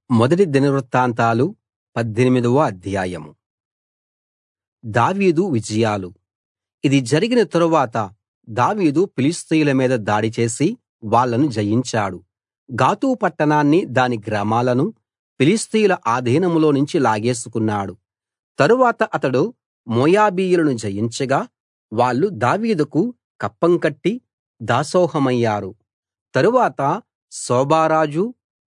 మొదటి దినవృత్తాంతాలు 18వ అధ్యాయం. దావీదు విజయాలు. ఇది జరిగిన తరువాత దావీదు ఫిలిష్తీయుల మీద దాడి చేసి వాళ్ళను జయించాడు. గాతు పట్టణాన్ని దాని గ్రామాలను ఫిలిష్తీయుల ఆధీనంలో నుంచి లాగేసుకున్నాడు. తరువాత అతడు మోయాబీయులను జయించగా వాళ్ళు దావీదుకు కప్పం కట్టి దాసోహమయ్యారు. తరువాత సోబారాజు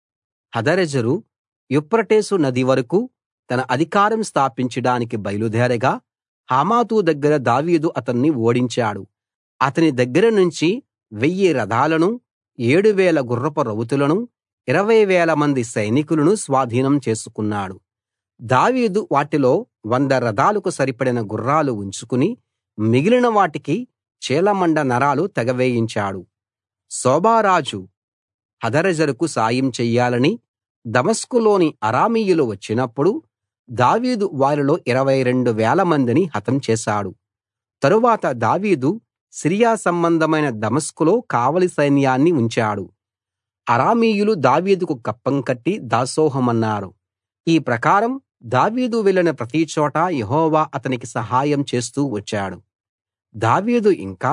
హదరెజరు యూఫ్రటీసు నది వరకూ తన అధికారం స్థాపించడానికి బయలుదేరగా హమాతు దగ్గర దావీదు అతన్ని ఓడించాడు. అతని దగ్గర నుంచి 1000 రథాలనూ 7000 గుర్రపు రౌతులనూ 20,000 మంది సైనికులనూ స్వాధీనం చేసుకున్నాడు. దావీదు వాటిలో 100 రథాలకు సరిపడిన గుర్రాలు ఉంచుకుని మిగిలిన వాటికి చీలమండ నరాలు తెగవేయించాడు. సోబారాజు హదరెజరుకు సాయం చెయ్యాలని దమస్కులోని అరామీయులు వచ్చినప్పుడు దావీదు వారిలో 22,000 మందిని హతం చేశాడు. తరువాత దావీదు సిరియా సంబంధమైన దమస్కులో కావలి సైన్యాన్ని ఉంచాడు. అరామీయులు దావీదుకు కప్పం కట్టి దాసోహమన్నారు. ఈ ప్రకారం దావీదు వెళ్ళిన ప్రతి చోటా యెహోవా అతనికి సహాయం చేస్తూ వచ్చాడు. దావీదు ఇంకా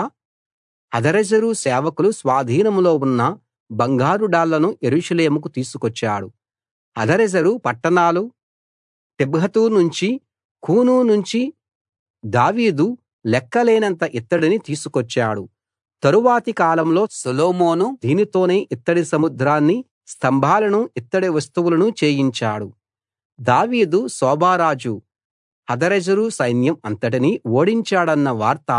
హదరెజరు సేవకులు స్వాధీనంలో ఉన్న బంగారు డాళ్లను యెరూషలేముకు తీసుకొచ్చాడు. హదరెజరు పట్టణాలు తిబ్హతు నుంచి కూను నుంచి దావీదు లెక్కలేనంత ఇత్తడిని తీసుకొచ్చాడు. తరువాతి కాలంలో సొలొమోను దీనితోనే ఇత్తడి సముద్రాన్ని, స్తంభాలను, ఇత్తడి వస్తువులను చేయించాడు. దావీదు సోబారాజు హదరెజరు సైన్యం అంతటినీ ఓడించాడన్న వార్త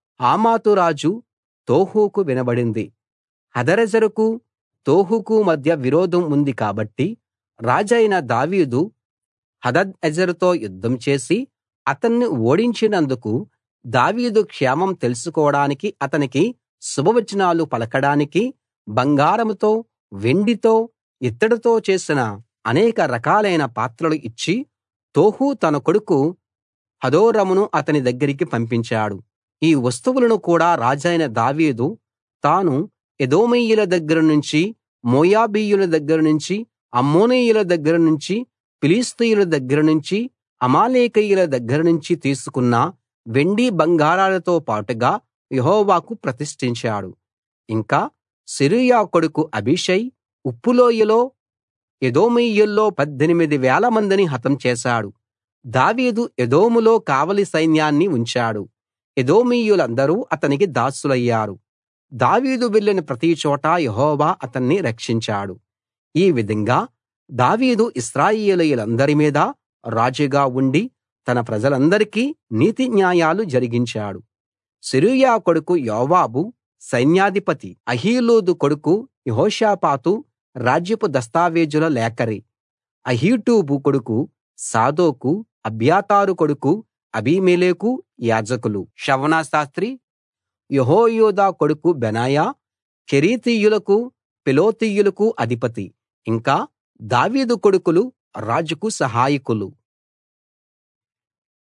హమాతు రాజు తోహుకు వినబడింది. హదరెజరుకు తోహుకు మధ్య విరోధం ఉంది కాబట్టి రాజైన దావీదు హదదెజరుతో యుద్ధం చేసి అతన్ని ఓడించినందుకు దావీదు క్షేమం తెలుసుకోడానికి అతనికి శుభవచనాలు పలకడానికి బంగారంతో, వెండితో, ఇత్తడితో చేసిన అనేక రకాలైన పాత్రలు ఇచ్చి తోహు తన కొడుకు హదోరమును అతని దగ్గరికి పంపించాడు. ఈ వస్తువులను కూడా రాజైన దావీదు తాను ఎదోమీయుల దగ్గర నుంచి, మోయాబీయుల దగ్గర నుంచి, అమ్మోనీయుల దగ్గర నుంచి, ఫిలిష్తీయుల దగ్గర నుంచి, అమాలేకీయుల దగ్గర నుంచి తీసుకున్న వెండి బంగారాలతో పాటుగా యెహోవాకు ప్రతిష్ఠించాడు. ఇంకా సెరూయా కొడుకు అబీషై ఉప్పులోయలో ఎదోమీయుల్లో 18,000 మందిని హతం చేశాడు. దావీదు ఎదోములో కావలి సైన్యాన్ని ఉంచాడు. ఎదోమీయులందరూ అతనికి దాసులయ్యారు. దావీదు వెళ్ళిన ప్రతి చోటా యెహోవా అతన్ని రక్షించాడు. ఈ విధంగా దావీదు ఇశ్రాయేలీయులందరి మీద రాజుగా ఉండి తన ప్రజలందరికీ నీతి న్యాయాలు జరిగించాడు. సెరూయా కొడుకు యోవాబు సైన్యాధిపతి, అహీలూదు కొడుకు యెహోషాపాతు రాజ్యపు దస్తావేజుల లేఖరి, అహీటూబు కొడుకు సాదోకు, అబ్యాతారు కొడుకు అబీమెలెకు యాజకులు, షవన శాస్త్రి, యెహోయాదా కొడుకు బెనాయా కెరేతీయులకు, పెలోతీయులకు అధిపతి. ఇంకా దావీదు కొడుకులు రాజుకు సహాయకులు.